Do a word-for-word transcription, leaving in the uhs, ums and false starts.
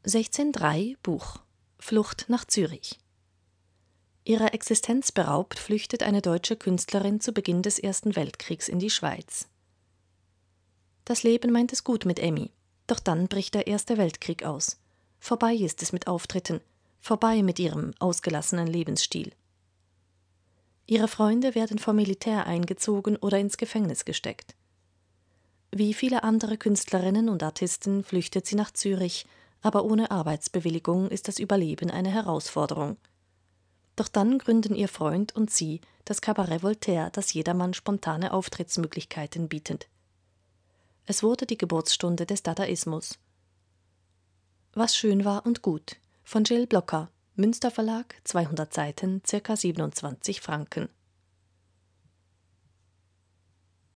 sechzehnhundertdrei Buch Flucht nach Zürich. Ihrer Existenz beraubt, flüchtet eine deutsche Künstlerin zu Beginn des Ersten Weltkriegs in die Schweiz. Das Leben meint es gut mit Emmy, doch dann bricht der Erste Weltkrieg aus. Vorbei ist es mit Auftritten, vorbei mit ihrem ausgelassenen Lebensstil. Ihre Freunde werden vom Militär eingezogen oder ins Gefängnis gesteckt. Wie viele andere Künstlerinnen und Artisten flüchtet sie nach Zürich, aber ohne Arbeitsbewilligung ist das Überleben eine Herausforderung. Doch dann gründen ihr Freund und sie das Cabaret Voltaire, das jedermann spontane Auftrittsmöglichkeiten bietet. Es wurde die Geburtsstunde des Dadaismus. Was schön war und gut, von Jill Blocker, Münster Verlag, zweihundert Seiten, ca. siebenundzwanzig Franken.